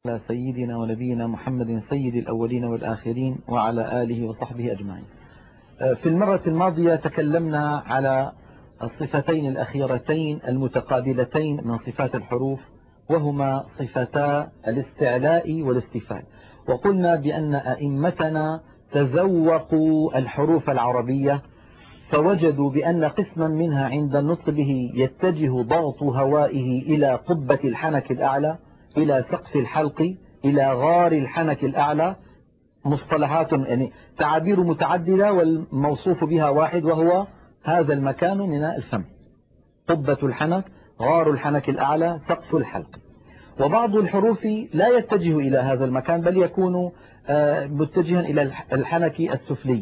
على سيدنا ونبينا محمد سيد الأولين والآخرين وعلى آله وصحبه أجمعين. في المرة الماضية تكلمنا على الصفتين الأخيرتين المتقابلتين من صفات الحروف، وهما صفتا الاستعلاء والاستفال. وقلنا بأن أئمتنا تذوقوا الحروف العربية فوجدوا بأن قسما منها عند النطق به يتجه ضغط هوائه إلى قبة الحنك الأعلى، إلى سقف الحلق، إلى غار الحنك الأعلى. مصطلحات يعني تعابير متعددة والموصوف بها واحد، وهو هذا المكان من الفم: قبة الحنك، غار الحنك الأعلى، سقف الحلق. وبعض الحروف لا يتجه إلى هذا المكان بل يكون متجها إلى الحنك السفلي.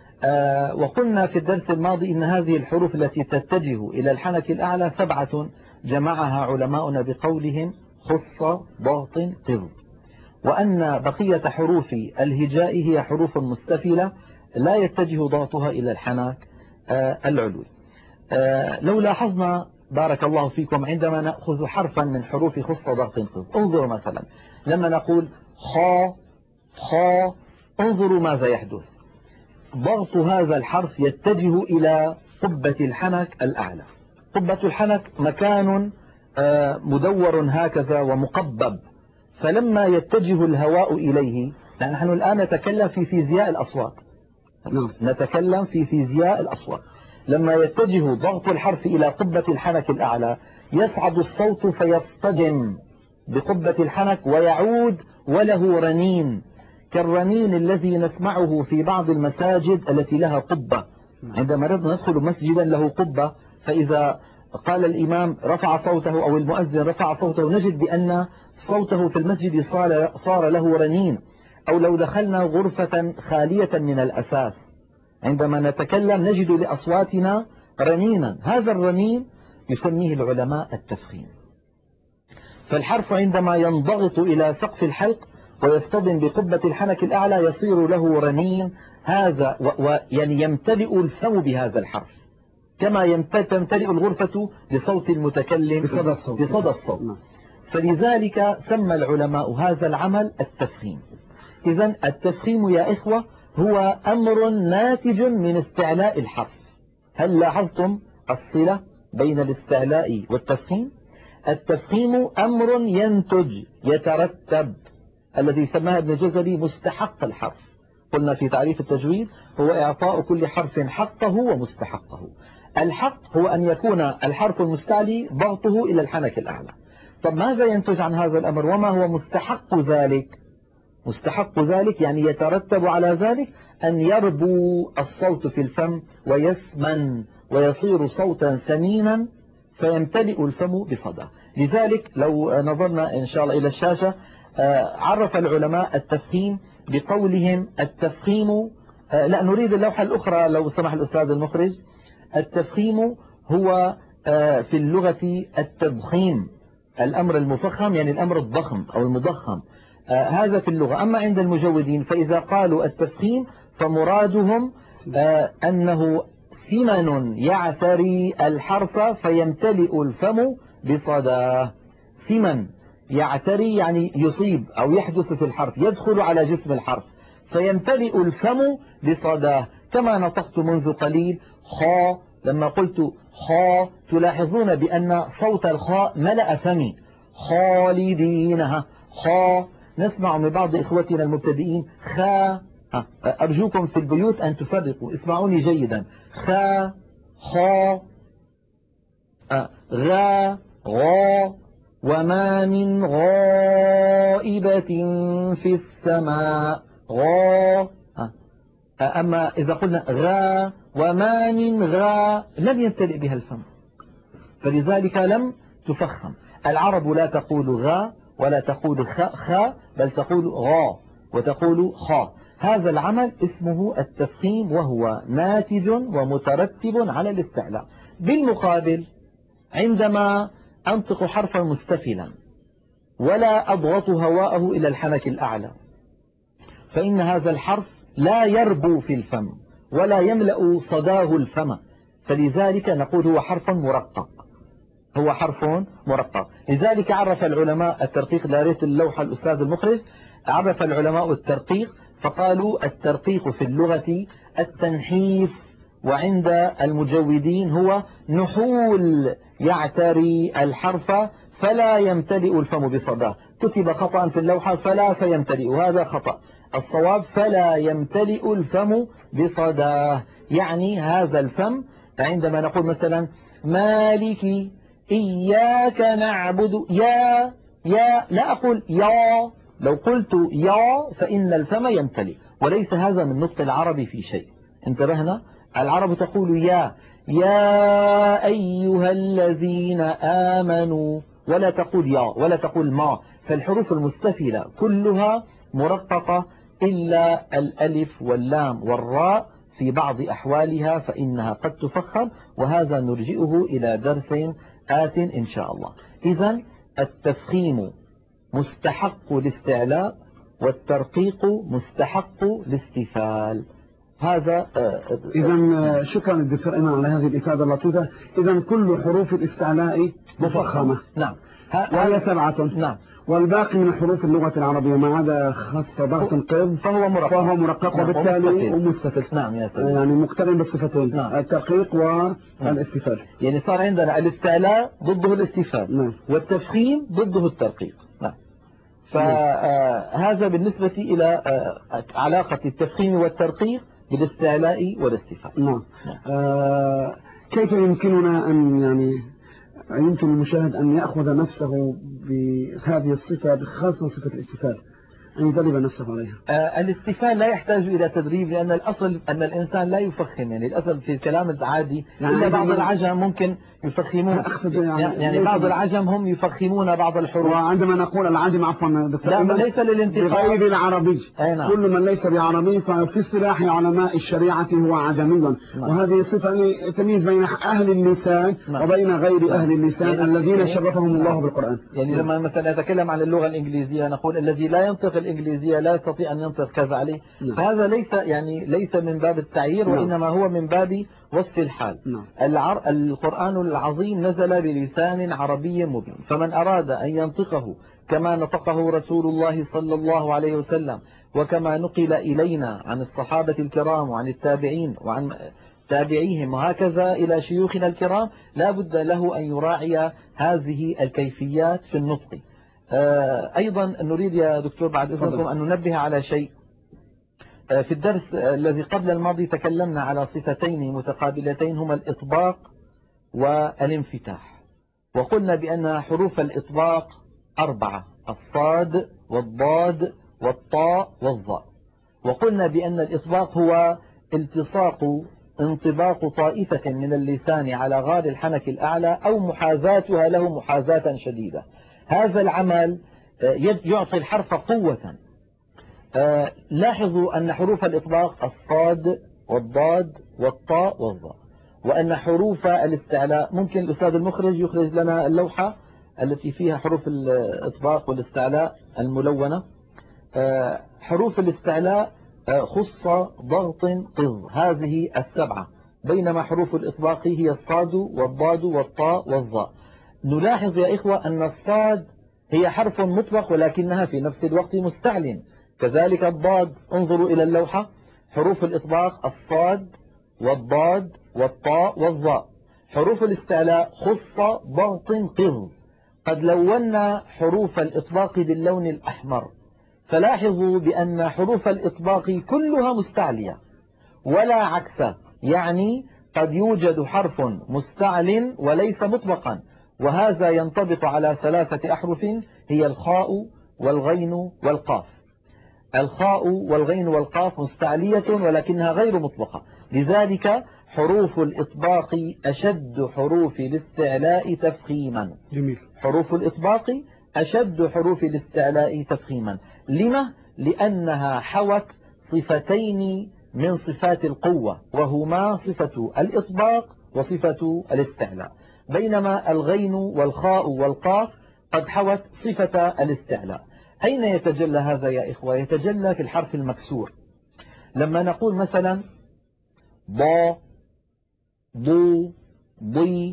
وقلنا في الدرس الماضي إن هذه الحروف التي تتجه إلى الحنك الأعلى 7 جمعها علماؤنا بقولهم خص ضغط قض، وأن بقية حروف الهجاء هي حروف مستفلة لا يتجه ضغطها إلى الحنك العلوي. لو لاحظنا بارك الله فيكم عندما نأخذ حرفا من حروف خص ضغط قض، انظروا مثلا لما نقول خا خا، انظروا ماذا يحدث. ضغط هذا الحرف يتجه إلى قبة الحنك الأعلى. قبة الحنك مكان مدور هكذا ومقبب، فلما يتجه الهواء إليه، يعني نحن الآن نتكلم في فيزياء الأصوات، نتكلم في فيزياء الأصوات. لما يتجه ضغط الحرف إلى قبة الحنك الأعلى يصعد الصوت فيصطدم بقبة الحنك ويعود وله رنين، كالرنين الذي نسمعه في بعض المساجد التي لها قبة. عندما ندخل مسجدا له قبة، فإذا قال الإمام رفع صوته أو المؤذن رفع صوته نجد بأن صوته في المسجد صار له رنين. أو لو دخلنا غرفة خالية من الأثاث عندما نتكلم نجد لأصواتنا رنينا، هذا الرنين يسميه العلماء التفخيم. فالحرف عندما ينضغط إلى سقف الحلق ويصطدم بقبة الحنك الأعلى يصير له رنين، هذا يعني يمتلئ الفم بهذا الحرف كما تمتلئ الغرفة بصوت المتكلم بصدى الصوت. فلذلك سمى العلماء هذا العمل التفخيم. إذن التفخيم يا إخوة هو أمر ناتج من استعلاء الحرف. هل لاحظتم الصلة بين الاستعلاء والتفخيم؟ التفخيم أمر ينتج يترتب، الذي سماه ابن جزري مستحق الحرف. قلنا في تعريف التجويد هو إعطاء كل حرف حقه ومستحقه. الحق هو أن يكون الحرف المستعلي ضغطه إلى الحنك الأعلى. طب ماذا ينتج عن هذا الأمر وما هو مستحق ذلك؟ مستحق ذلك يعني يترتب على ذلك أن يربو الصوت في الفم ويسمن ويصير صوتا سمينا فيمتلئ الفم بصدى. لذلك لو نظرنا إن شاء الله إلى الشاشة عرف العلماء التفخيم بقولهم التفخيم، لا نريد اللوحة الأخرى لو سمح الأستاذ المخرج. التفخيم هو في اللغة التضخيم، الأمر المفخم يعني الأمر الضخم أو المضخم، هذا في اللغة. أما عند المجودين فإذا قالوا التفخيم فمرادهم أنه سمن يعتري الحرف فيمتلئ الفم بصداه. سمن يعتري يعني يصيب أو يحدث في الحرف، يدخل على جسم الحرف فيمتلئ الفم بصداه. كما نطقت منذ قليل خا، لما قلت خا تلاحظون بأن صوت الخاء ملأ فمي. خالدينها خا. نسمع من بعض إخوتنا المبتدئين خا. أرجوكم في البيوت أن تفرقوا، اسمعوني جيدا. خا خا غا غا. وما من غائبة في السماء غا. أما إذا قلنا غا وما من غا لم يمتلئ بها الفم، فلذلك لم تفخم. العرب لا تقول غا ولا تقول خا بل تقول غا وتقول خا. هذا العمل اسمه التفخيم وهو ناتج ومترتب على الاستعلاء. بالمقابل عندما أنطق حرفا مستفلا ولا أضغط هواءه إلى الحنك الأعلى فإن هذا الحرف لا يربو في الفم ولا يملأ صداه الفم، فلذلك نقول هو حرف مرقق. هو حرف مرقق. لذلك عرف العلماء الترقيق، لا ريت اللوحة الأستاذ المخرج، عرف العلماء الترقيق فقالوا الترقيق في اللغة التنحيف، وعند المجودين هو نحول يعتري الحرف فلا يمتلئ الفم بصداه. كتب خطأ في اللوحة فلا فيمتلئ، هذا خطأ. الصواب فلا يمتلئ الفم بصداه، يعني هذا الفم عندما نقول مثلا مالك إياك نعبد يا لا أقول يا، لو قلت يا فإن الفم يمتلئ، وليس هذا من نطق العرب في شيء. انتبهنا، العرب تقول يا أيها الذين آمنوا، ولا تقول يا ولا تقول ما. فالحروف المستفلة كلها مرققة إلا الألف واللام والراء في بعض أحوالها فإنها قد تفخم، وهذا نرجئه إلى درس آت إن شاء الله. إذن التفخيم مستحق الاستعلاء، والترقيق مستحق الاستفال. هذا إذا شكرا الدكتور إمام على هذه الإفادة اللطيفة. إذا كل حروف الاستعلاء مفخمة. نعم. وهي 7. نعم. والباقي من حروف اللغة العربية ما عدا خص ضغط قض فهو مرقق نعم. وبالتالي ومستفل. نعم يا سيدي. يعني مقترن بالصفتين. نعم. الترقيق والاستفال. يعني صار عندنا الاستعلاء ضده الاستفال. نعم. والتفخيم ضده الترقيق. نعم. فهذا بالنسبة إلى علاقة التفخيم والترقيق بالاستعلاء والاستفال. نعم. كيف يمكننا أن يمكن المشاهد أن يأخذ نفسه بهذه الصفة، بخاصة صفة الاستفال، أن يدرب نفسه عليها؟ الاستفال لا يحتاج إلى تدريب، لأن الأصل أن الإنسان لا يفخم. يعني الأصل في الكلام العادي إلا بعض العجم ممكن يفخمون. أقصد يعني بعض العجم هم يفخمون بعض الحروف. وعندما نقول العجم عفوا دكتور لا ليس للانتقاص بغير العربي. نعم. كل من ليس بعربي ففي اصطلاح علماء الشريعة هو عجمي. نعم. وهذه صفة تمييز بين أهل اللسان نعم. وبين غير أهل اللسان يعني الذين شرفهم الله بالقرآن. يعني لما مثلا نتكلم عن اللغة الإنجليزية نقول الذي لا ينطق الإنجليزية لا يستطيع أن ينطق كذا عليه. فهذا ليس من باب التعيير، وإنما هو من باب وصف الحال. القرآن العظيم نزل بلسان عربي مبين، فمن أراد أن ينطقه كما نطقه رسول الله صلى الله عليه وسلم، وكما نقل إلينا عن الصحابة الكرام وعن التابعين وعن تابعيهم وهكذا إلى شيوخنا الكرام، لا بد له أن يراعي هذه الكيفيات في النطق. أيضا نريد يا دكتور بعد إذنكم أن ننبه على شيء. في الدرس الذي قبل الماضي تكلمنا على صفتين متقابلتين هما الإطباق والانفتاح، وقلنا بأن حروف الإطباق 4: الصاد والضاد والطاء والظاء. وقلنا بأن الإطباق هو انطباق طائفة من اللسان على غار الحنك الأعلى أو محاذاتها له محاذاة شديدة. هذا العمل يعطي الحرف قوة. لاحظوا أن حروف الإطباق الصاد والضاد والطاء والظاء، وأن حروف الاستعلاء ممكن الأستاذ المخرج يخرج لنا اللوحة التي فيها حروف الإطباق والاستعلاء الملونة. حروف الاستعلاء خص ضغط قض، هذه 7، بينما حروف الإطباق هي الصاد والضاد والطاء والظاء. نلاحظ يا إخوة أن الصاد هي حرف مطبق ولكنها في نفس الوقت مستعل، كذلك الضاد. انظروا إلى اللوحة، حروف الإطباق الصاد والضاد والطاء والظاء. حروف الاستعلاء خص ضغط قض. قد لونا حروف الإطباق باللون الأحمر، فلاحظوا بأن حروف الإطباق كلها مستعلية ولا عكس، يعني قد يوجد حرف مستعل وليس مطبقا، وهذا ينطبق على 3 أحرف هي الخاء والغين والقاف. الخاء والغين والقاف مستعلية ولكنها غير مطبقة، لذلك حروف الإطباق أشد حروف الاستعلاء تفخيما. جميل. حروف الإطباق أشد حروف الاستعلاء تفخيما. لما؟ لأنها حوت صفتين من صفات القوة، وهما صفة الإطباق وصفة الاستعلاء، بينما الغين والخاء والقاف قد حوت صفة الاستعلاء. أين يتجلى هذا يا إخوة؟ يتجلى في الحرف المكسور. لما نقول مثلا ضا ضو ضي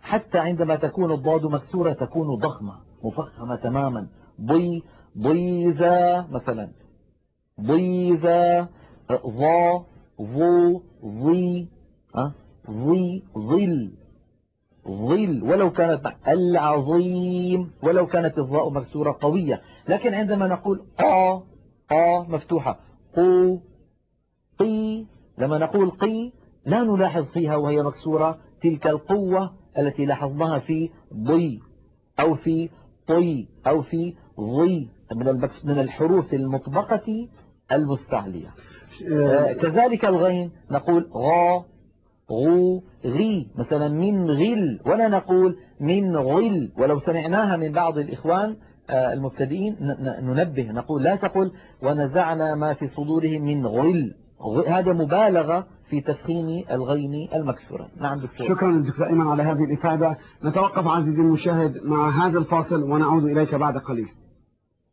حتى عندما تكون الضاد مكسورة تكون ضخمة مفخمة تماما. ضي، ضيزة مثلا، ضيزة. ضا، ضو، ضي، ضي، ظل، ظل، ولو كانت العظيم، ولو كانت الضاء مكسورة قوية. لكن عندما نقول قا، قا مفتوحة، قو، قي، لما نقول قي لا نلاحظ فيها وهي مكسورة تلك القوة التي لاحظناها في ضي أو في طي أو في ضي من الحروف المطبقة المستعلية. كذلك الغين نقول غا، غو، غي، مثلا من غل، ولا نقول من غل. ولو سمعناها من بعض الإخوان المبتدئين ننبه، نقول لا تقل ونزعنا ما في صدورهم من غل، هذا مبالغة في تفخيم الغين المكسورة. نعم دكتور. شكرا دكتور أيمن على هذه الإفادة. نتوقف عزيزي المشاهد مع هذا الفاصل ونعود إليك بعد قليل.